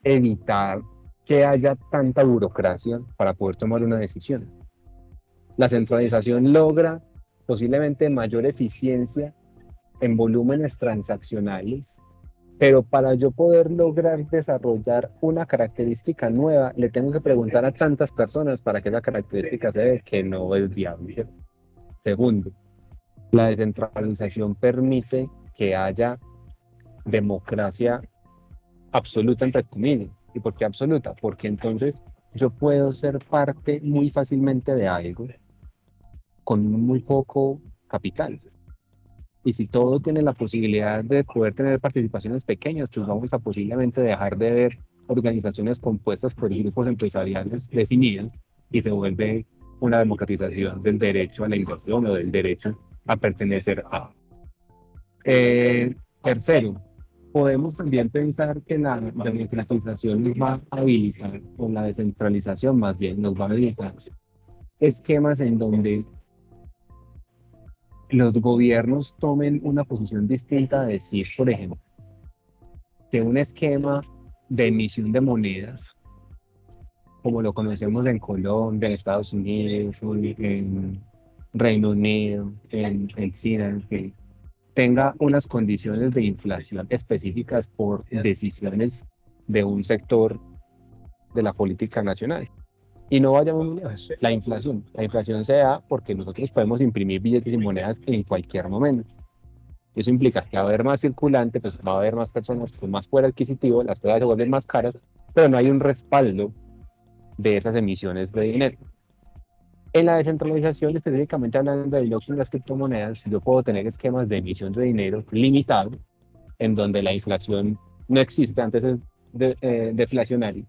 evitar que haya tanta burocracia para poder tomar una decisión. La centralización logra posiblemente mayor eficiencia en volúmenes transaccionales, pero para yo poder lograr desarrollar una característica nueva, le tengo que preguntar a tantas personas para que esa característica se dé que no es viable. Segundo, la descentralización permite que haya democracia absoluta, entre comillas. ¿Y por qué absoluta? Porque entonces yo puedo ser parte muy fácilmente de algo con muy poco capital. Y si todo tiene la posibilidad de poder tener participaciones pequeñas, pues vamos a posiblemente dejar de ver organizaciones compuestas por grupos empresariales definidas y se vuelve una democratización del derecho a la inversión o del derecho a pertenecer a. Tercero, podemos también pensar que la democratización nos va a habilitar, o la descentralización más bien, nos va a habilitar esquemas en donde los gobiernos tomen una posición distinta a decir, por ejemplo, que un esquema de emisión de monedas, como lo conocemos en Colombia, en Estados Unidos, en Reino Unido, en China, que tenga unas condiciones de inflación específicas por decisiones de un sector de la política nacional. Y no vayamos muy lejos, la inflación. La inflación se da porque nosotros podemos imprimir billetes y monedas en cualquier momento. Eso implica que va a haber más circulante, pues va a haber más personas con más poder adquisitivo, las cosas se vuelven más caras, pero no hay un respaldo de esas emisiones de dinero. En la descentralización, específicamente hablando del blockchain y las criptomonedas, yo puedo tener esquemas de emisión de dinero limitado, en donde la inflación no existe, antes es deflacionario,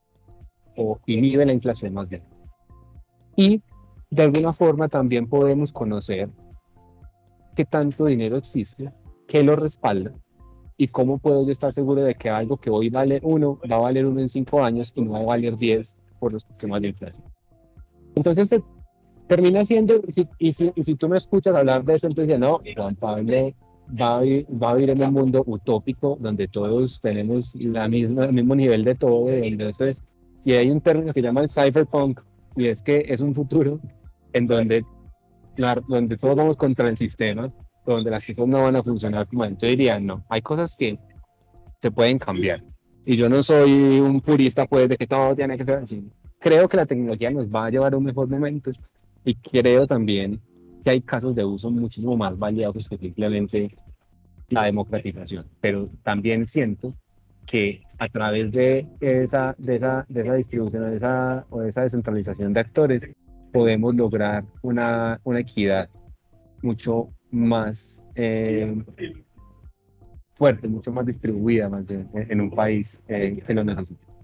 o inhibe la inflación más bien. Y de alguna forma también podemos conocer qué tanto dinero existe, qué lo respalda y cómo puedo yo estar seguro de que algo que hoy vale uno va a valer uno en 5 años y no va a valer 10 por los temas de inflación. Entonces se termina siendo, y si tú me escuchas hablar de eso, entonces no, Juan Pablo va a vivir en un mundo utópico donde todos tenemos el mismo nivel de todo. Entonces, y hay un término que llama el cyberpunk, y es que es un futuro en donde todos vamos contra el sistema, donde las cosas no van a funcionar como antes. Yo diría, no, hay cosas que se pueden cambiar. Y yo no soy un purista, pues, de que todo tiene que ser así. Creo que la tecnología nos va a llevar a un mejor momento y creo también que hay casos de uso muchísimo más valiosos que simplemente la democratización. Pero también siento que a través de esa distribución o de esa descentralización de actores podemos lograr una equidad mucho más fuerte, mucho más distribuida más bien, en un país que lo necesita.